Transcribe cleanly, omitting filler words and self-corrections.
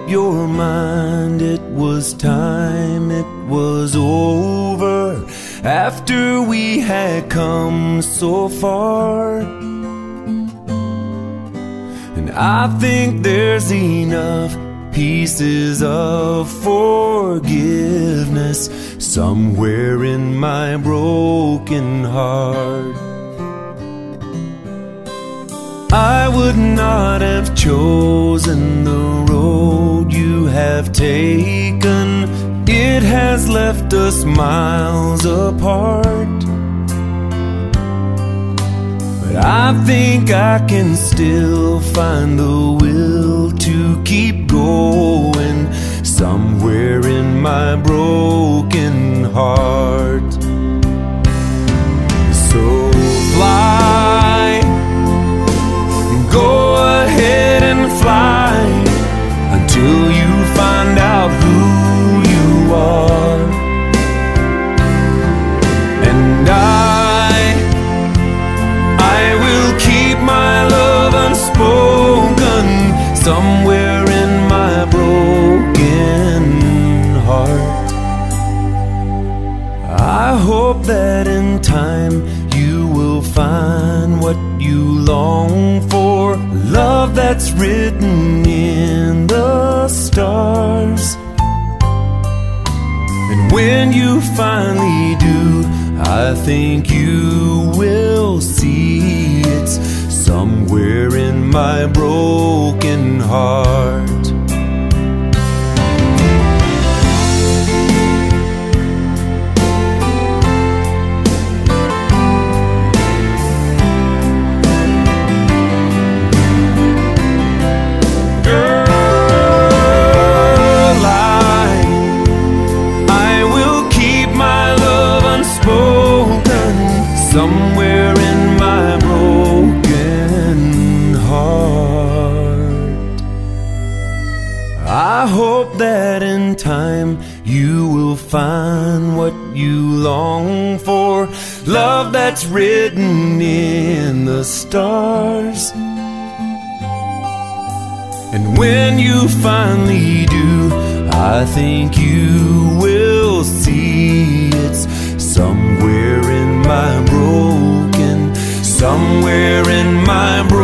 your mind. It was time, it was over after we had come so far. And I think there's enough pieces of forgiveness somewhere in my broken heart. I would not have chosen the road you have taken. It has left us miles apart. But I think I can still find the will to keep going somewhere in my broken heart. So fly, go ahead and fly until you find out who you are. And I will keep my love unspoken somewhere in my broken heart. I hope that in time you will find what you long for, love that's written in the stars. And when you finally do, I think you will see it's somewhere in my broken heart. Somewhere in my broken heart. I hope that in time you will find what you long for, love that's written in the stars. And when you finally do, I think you will see it's somewhere in my broken, somewhere in my broken